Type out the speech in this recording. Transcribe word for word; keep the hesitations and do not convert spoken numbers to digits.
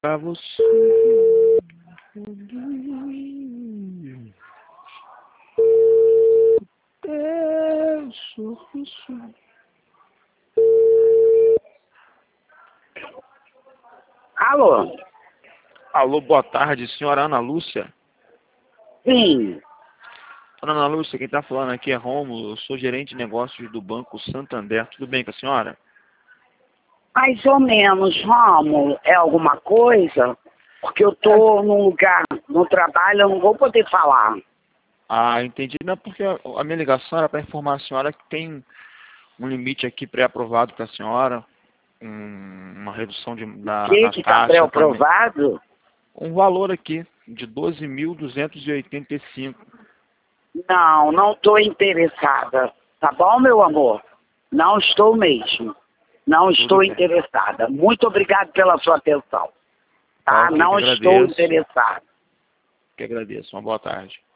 Pra você. Teu sorriso. Alô? Alô, boa tarde, senhora Ana Lúcia. Sim. Dona Ana Lúcia, quem está falando aqui é Rômulo, eu sou gerente de negócios do Banco Santander. Tudo bem com a senhora? Mais ou menos, Rômulo, é alguma coisa? Porque eu tô num lugar, no trabalho, eu não vou poder falar. Ah, entendi. Não, porque a minha ligação era para informar a senhora que tem um limite aqui pré-aprovado para a senhora, um, uma redução de, O da, que na que está taxa também. pré-aprovado? Um valor aqui de doze mil duzentos e oitenta e cinco. Não, não estou interessada. Tá bom, meu amor? Não estou mesmo. Não Tudo estou bem. interessada. Muito obrigado pela sua atenção. Tá, Tá? ok, que Não estou agradeço. interessada. Que agradeço. Uma boa tarde.